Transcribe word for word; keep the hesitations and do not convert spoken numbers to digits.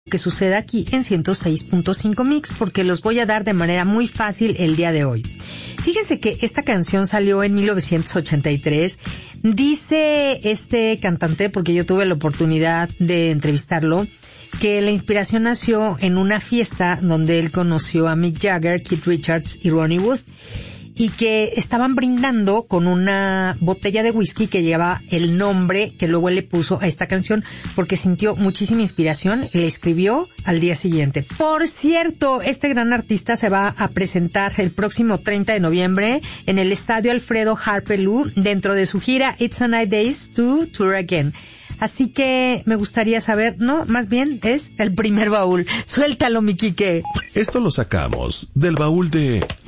que suceda aquí en ciento seis punto cinco Mix, porque los voy a dar de manera muy fácil el día de hoy. Fíjense que esta canción salió en mil novecientos ochenta y tres. Dice este cantante, porque yo tuve la oportunidad de entrevistarlo, que la inspiración nació en una fiesta donde él conoció a Mick Jagger, Keith Richards y Ronnie Wood, y que estaban brindando con una botella de whisky que lleva el nombre que luego él le puso a esta canción, porque sintió muchísima inspiración y la escribió al día siguiente. Por cierto, este gran artista se va a presentar el próximo treinta de noviembre en el Estadio Alfredo Harpe Lou dentro de su gira It's a Night Days to Tour Again. Así que me gustaría saber, no, más bien es el primer baúl. Suéltalo, mi Quique. Esto lo sacamos del baúl de